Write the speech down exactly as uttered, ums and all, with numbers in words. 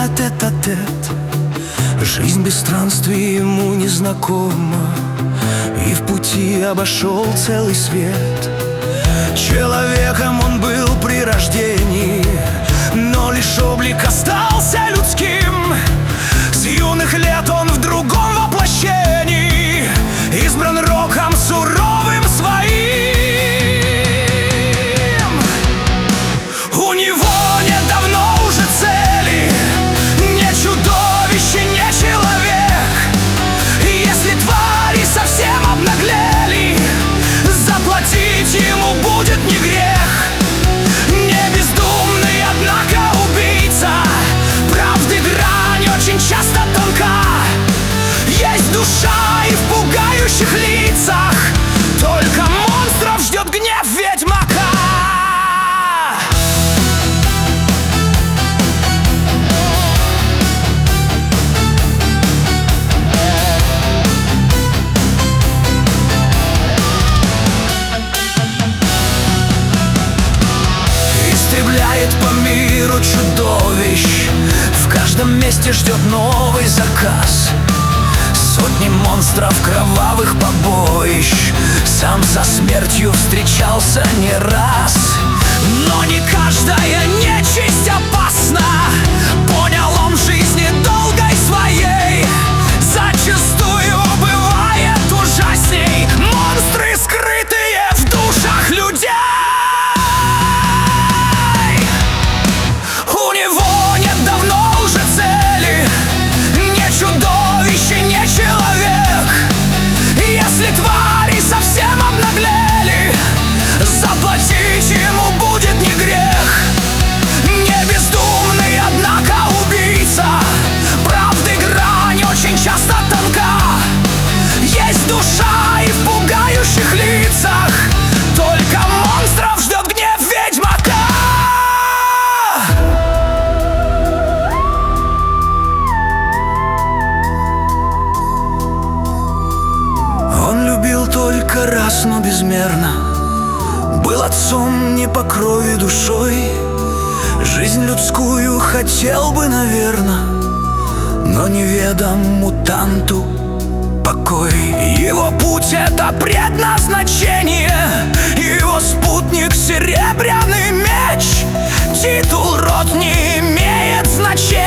а тет-а-тет. Жизнь без странствий ему незнакома, и в пути обошел целый свет. Человеком он был при рождении, но лишь облик остался людским. С юных лет он в другом воплощении избран роком суровым своим. У него нет давно уже цели, не чудовище, не человек. Если твари совсем обнаглели, заплатить ему будет не грех. Не бездумный, однако убийца, правды грань очень часто тонка. Есть душа и в пугающих лицах, только монстров ждет гнев ведьмака. Истребляет по миру чудовищ, в каждом месте ждет новый заказ. Сотни монстров, кровавых побоищ, сам со смертью встречался не раз. Но не каждая нечисть опасна, понял он в жизни долгой своей. Зачастую бывает ужасней монстры, скрытые в душах людей. У него нет давно уже цели, не чудовище, не человек. Если твари совсем обнаглели, заплатить ему будет не грех. Не бездумный, однако убийца, правды грань очень часто тонка. Есть душа и в пугающих лицах, только монстров ждет гнев ведьмака. Он любил только раз, но безмерно, был отцом не по крови душой. Жизнь людскую хотел бы, наверно, но неведом мутанту покой. Его путь — это предназначение, его спутник — серебряный меч. Титул, род не имеет значения.